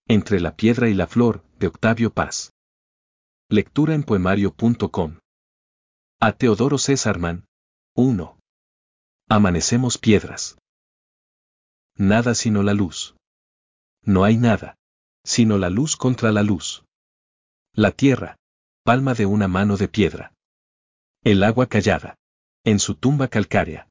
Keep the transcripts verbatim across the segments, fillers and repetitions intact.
Entre la piedra y la flor, de Octavio Paz. Lectura en poemario punto com. A Teodoro Césarman. uno. Amanecemos piedras. Nada sino la luz. No hay nada, sino la luz contra la luz. La tierra, palma de una mano de piedra. El agua callada, en su tumba calcárea.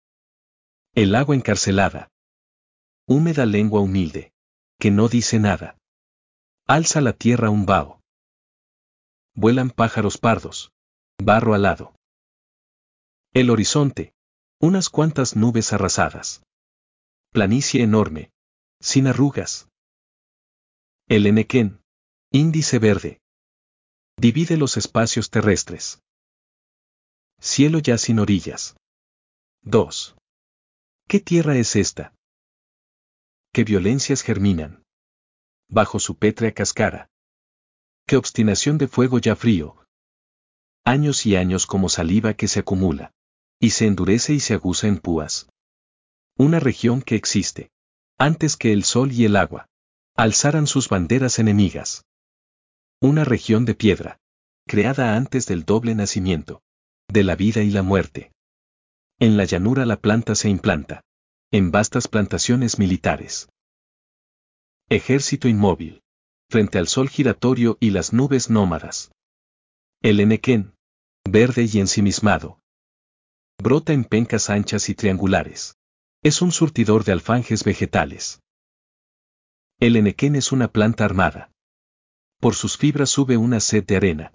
El agua encarcelada. Húmeda lengua humilde, que no dice nada. Alza la tierra un vaho. Vuelan pájaros pardos, barro alado. El horizonte, unas cuantas nubes arrasadas. Planicie enorme, sin arrugas. El enequén, índice verde. Divide los espacios terrestres. Cielo ya sin orillas. dos. ¿Qué tierra es esta? ¿Qué violencias germinan bajo su pétrea cáscara? ¿Qué obstinación de fuego ya frío? Años y años como saliva que se acumula, y se endurece y se aguza en púas. Una región que existe, antes que el sol y el agua alzaran sus banderas enemigas. Una región de piedra, creada antes del doble nacimiento, de la vida y la muerte. En la llanura la planta se implanta, en vastas plantaciones militares. Ejército inmóvil, frente al sol giratorio y las nubes nómadas. El enequén, verde y ensimismado, brota en pencas anchas y triangulares. Es un surtidor de alfanjes vegetales. El enequén es una planta armada. Por sus fibras sube una sed de arena.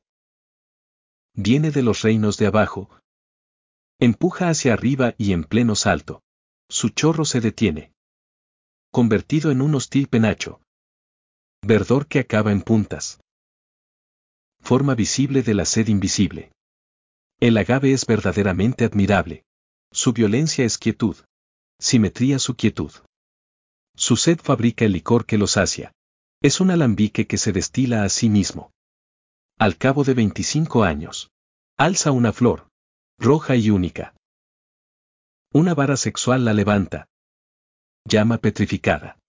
Viene de los reinos de abajo. Empuja hacia arriba y en pleno salto. Su chorro se detiene. Convertido en un hostil penacho. Verdor que acaba en puntas. Forma visible de la sed invisible. El agave es verdaderamente admirable. Su violencia es quietud. Simetría su quietud. Su sed fabrica el licor que lo sacia. Es un alambique que se destila a sí mismo. Al cabo de veinticinco años, alza una flor, roja y única. Una vara sexual la levanta. Llama petrificada.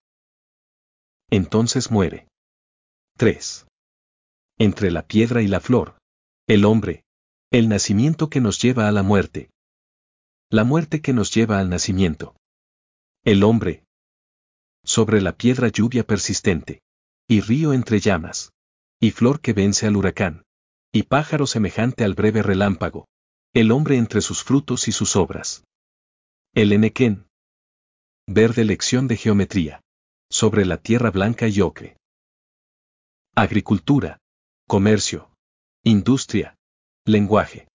Entonces muere. tres. Entre la piedra y la flor, el hombre, el nacimiento que nos lleva a la muerte. La muerte que nos lleva al nacimiento. El hombre. Sobre la piedra lluvia persistente. Y río entre llamas. Y flor que vence al huracán. Y pájaro semejante al breve relámpago. El hombre entre sus frutos y sus obras. El enequén. Verde lección de geometría. Sobre la tierra blanca y ocre. Agricultura. Comercio. Industria. Lenguaje.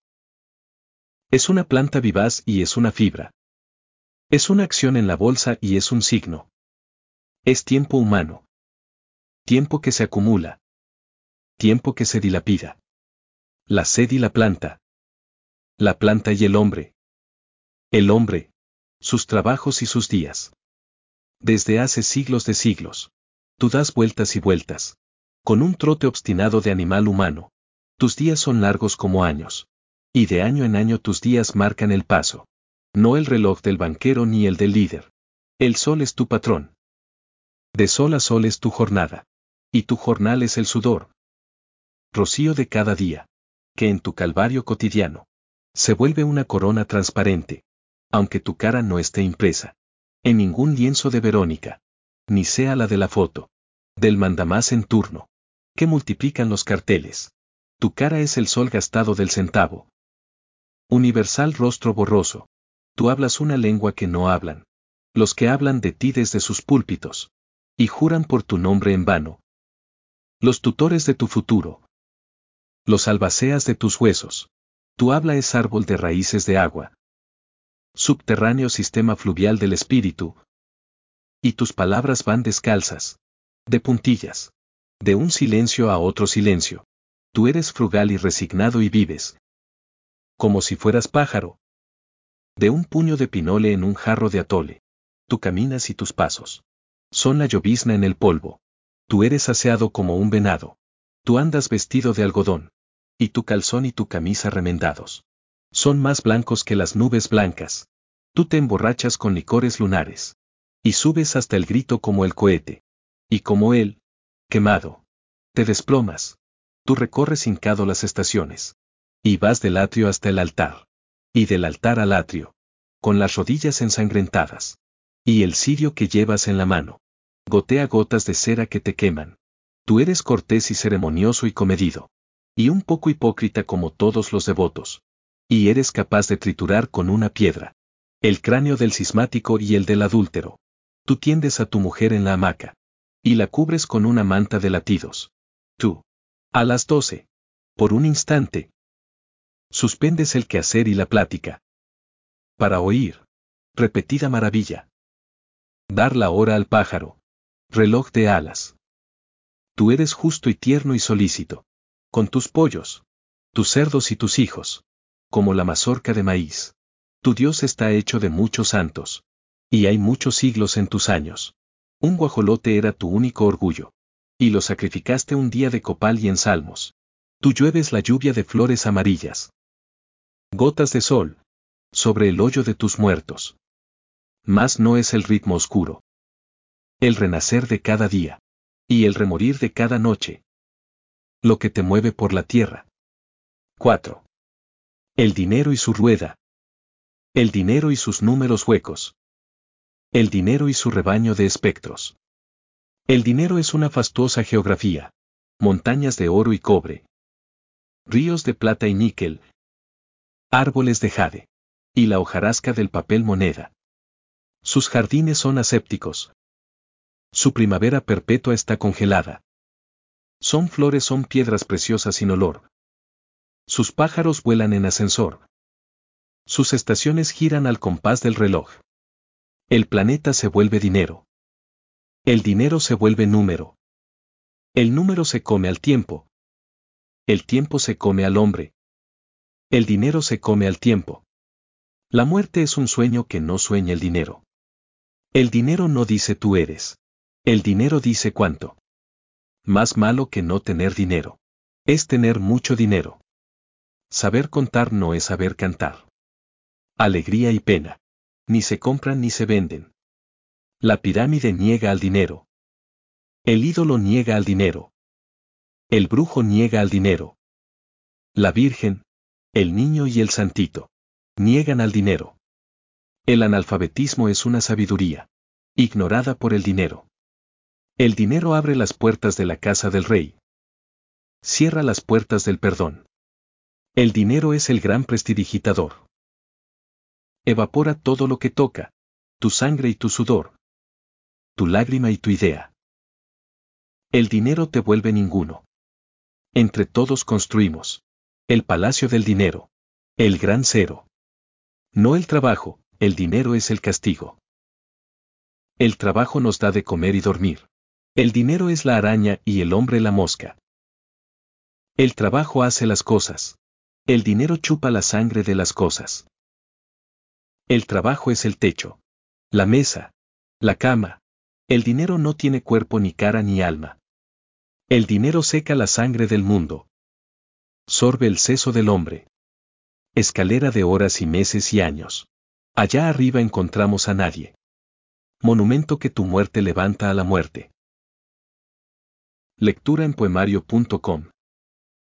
Es una planta vivaz y es una fibra. Es una acción en la bolsa y es un signo. Es tiempo humano. Tiempo que se acumula. Tiempo que se dilapida. La sed y la planta. La planta y el hombre. El hombre. Sus trabajos y sus días. Desde hace siglos de siglos. Tú das vueltas y vueltas. Con un trote obstinado de animal humano. Tus días son largos como años. Y de año en año tus días marcan el paso. No el reloj del banquero ni el del líder. El sol es tu patrón. De sol a sol es tu jornada. Y tu jornal es el sudor. Rocío de cada día. Que en tu calvario cotidiano. Se vuelve una corona transparente. Aunque tu cara no esté impresa. En ningún lienzo de Verónica. Ni sea la de la foto. Del mandamás en turno. Que multiplican los carteles. Tu cara es el sol gastado del centavo. Universal rostro borroso. Tú hablas una lengua que no hablan. Los que hablan de ti desde sus púlpitos. Y juran por tu nombre en vano. Los tutores de tu futuro. Los albaceas de tus huesos. Tu habla es árbol de raíces de agua. Subterráneo sistema fluvial del espíritu. Y tus palabras van descalzas. De puntillas. De un silencio a otro silencio. Tú eres frugal y resignado y vives. Como si fueras pájaro. De un puño de pinole en un jarro de atole. Tú caminas y tus pasos son la llovizna en el polvo. Tú eres aseado como un venado. Tú andas vestido de algodón. Y tu calzón y tu camisa remendados son más blancos que las nubes blancas. Tú te emborrachas con licores lunares. Y subes hasta el grito como el cohete. Y como él, quemado. Te desplomas. Tú recorres hincado las estaciones. Y vas del atrio hasta el altar. Y del altar al atrio. Con las rodillas ensangrentadas. Y el cirio que llevas en la mano. Gotea gotas de cera que te queman. Tú eres cortés y ceremonioso y comedido. Y un poco hipócrita como todos los devotos. Y eres capaz de triturar con una piedra el cráneo del cismático y el del adúltero. Tú tiendes a tu mujer en la hamaca. Y la cubres con una manta de latidos. Tú. A las doce. Por un instante. Suspendes el quehacer y la plática. Para oír. Repetida maravilla. Dar la hora al pájaro. Reloj de alas. Tú eres justo y tierno y solícito. Con tus pollos. Tus cerdos y tus hijos. Como la mazorca de maíz. Tu Dios está hecho de muchos santos. Y hay muchos siglos en tus años. Un guajolote era tu único orgullo. Y lo sacrificaste un día de copal y en salmos. Tú llueves la lluvia de flores amarillas. Gotas de sol. Sobre el hoyo de tus muertos. Mas no es el ritmo oscuro. El renacer de cada día. Y el remorir de cada noche. Lo que te mueve por la tierra. cuatro. El dinero y su rueda. El dinero y sus números huecos. El dinero y su rebaño de espectros. El dinero es una fastuosa geografía. Montañas de oro y cobre. Ríos de plata y níquel. Árboles de jade. Y la hojarasca del papel moneda. Sus jardines son asépticos. Su primavera perpetua está congelada. Son flores, son piedras preciosas sin olor. Sus pájaros vuelan en ascensor. Sus estaciones giran al compás del reloj. El planeta se vuelve dinero. El dinero se vuelve número. El número se come al tiempo. El tiempo se come al hombre. El dinero se come al tiempo. La muerte es un sueño que no sueña el dinero. El dinero no dice tú eres. El dinero dice cuánto. Más malo que no tener dinero. Es tener mucho dinero. Saber contar no es saber cantar. Alegría y pena. Ni se compran ni se venden. La pirámide niega al dinero. El ídolo niega al dinero. El brujo niega al dinero. La Virgen, el niño y el santito niegan al dinero. El analfabetismo es una sabiduría ignorada por el dinero. El dinero abre las puertas de la casa del rey. Cierra las puertas del perdón. El dinero es el gran prestidigitador. Evapora todo lo que toca, tu sangre y tu sudor, tu lágrima y tu idea. El dinero te vuelve ninguno. Entre todos construimos el palacio del dinero, el gran cero. No el trabajo, el dinero es el castigo. El trabajo nos da de comer y dormir. El dinero es la araña y el hombre la mosca. El trabajo hace las cosas. El dinero chupa la sangre de las cosas. El trabajo es el techo, la mesa, la cama. El dinero no tiene cuerpo ni cara ni alma. El dinero seca la sangre del mundo. Sorbe el seso del hombre. Escalera de horas y meses y años. Allá arriba encontramos a nadie. Monumento que tu muerte levanta a la muerte. Lectura en poemario punto com